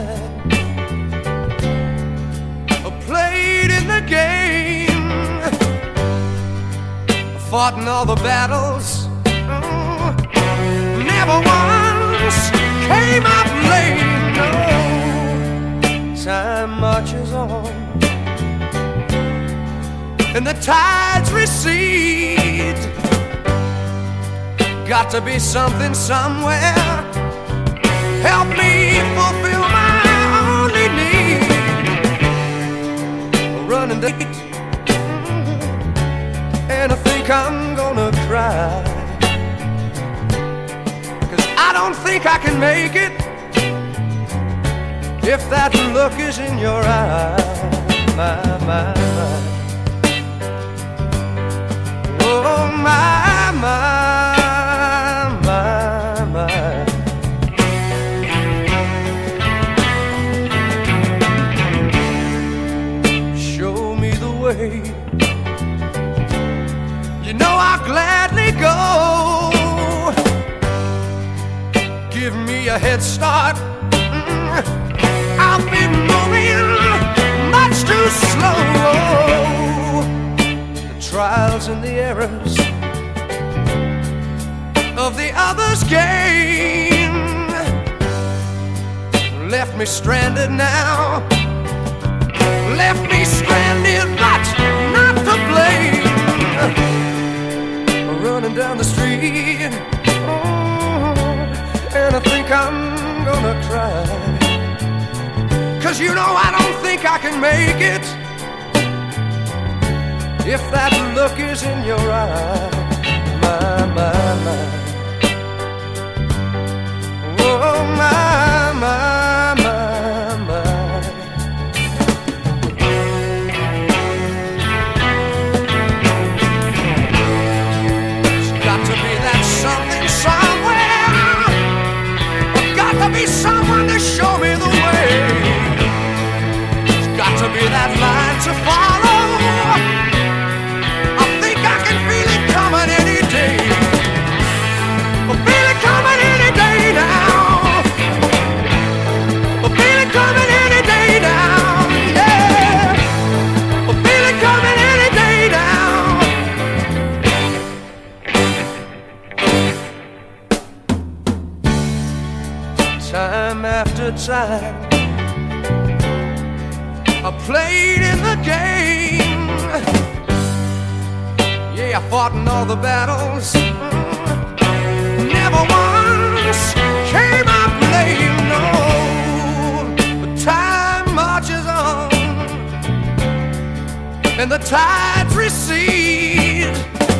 time. I played in the game, fought in all the battles, never once came up late. No, time marches on and the tides recede. Got to be something somewhere. Help me fulfill my only need. Running late, and I think I'm gonna cry, 'cause I don't think I can make it if that look is in your eye. My, my, my. Oh, my, my, my, my. Show me the way. You know I'll gladly go. Give me a head start. I've been moving much too slow. The trials and the errors of the other's game left me stranded now. Left me stranded, but not to blame. Running down the street, and I think I'm gonna cry, 'cause you know I don't think I can make it if that look is in your eye. My, my, my. Oh, my, my, my, my. There's got to be that something somewhere. There's got to be someone to show me the way. There's got to be that line to follow. I think I can feel it coming any day. I feel it coming any day now. I feel it coming any day now. Yeah, I feel it coming any day now. Time after time, I played in the game. Yeah, I fought in all the battles. Never once came up late. No, but time marches on and the tides recede.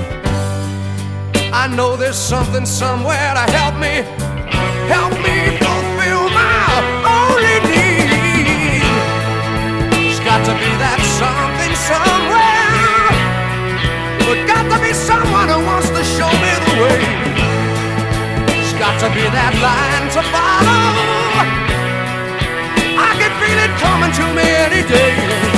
I know there's something somewhere to help me fulfill my only need. There's got to be that something somewhere. There's got to be someone who wants to show me the way. There's got to be that line to follow. I can feel it coming to me any day.